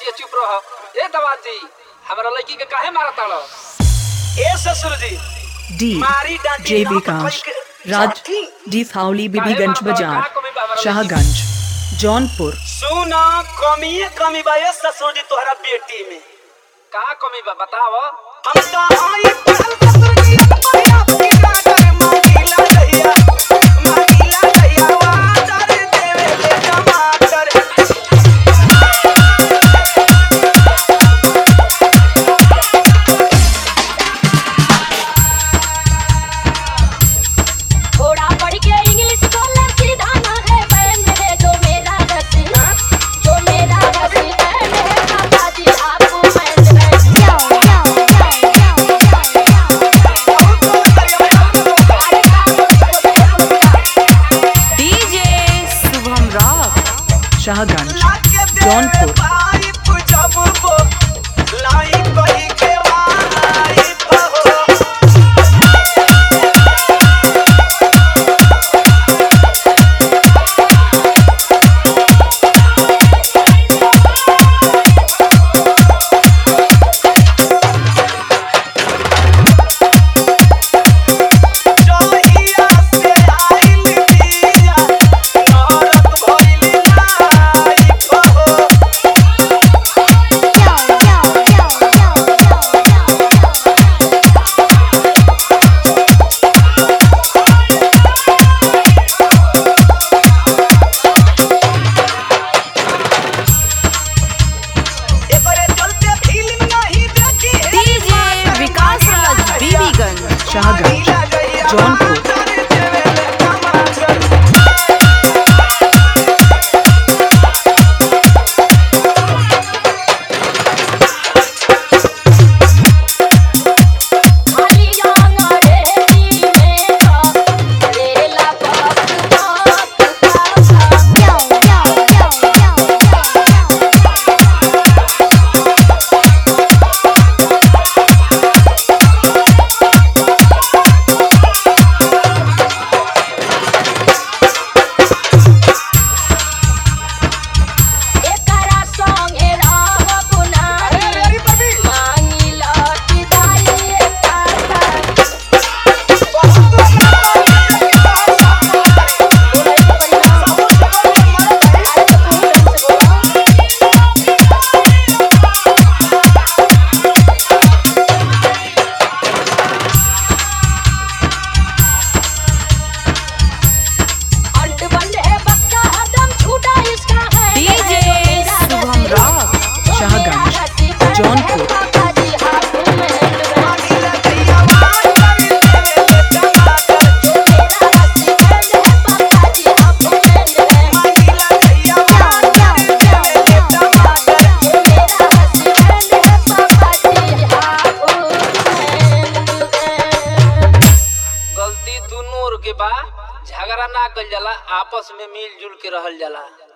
के चुप रह। ए दवा जी हमरा लड़की के काहे मारत तालो? ए ससुर जी डी जे विकास राज डी फाउली बीबीगंज बाजार शाहगंज जौनपुर। सुना कमी बा ए ससुर जी तोहरा बेटी में का कमी बा बताओ। हम तो आई पहल ससुर जी तोहरा पिता कर मांगीला दहिया वाटर देवे ले टमाटर। थोड़ा पढ़ के इंग्लिश बोले सीधा ना है बैंड है जो मेरा रस है पापा जी आपको बैंड है। डीजे शुभम राग शाहगंज जौनपुर। शाहगंज जौनपुर। जौनपुर। गलती दुनू के बा, झगड़ा ना कइल जाला, आपस में मिलजुल के रहल जाला।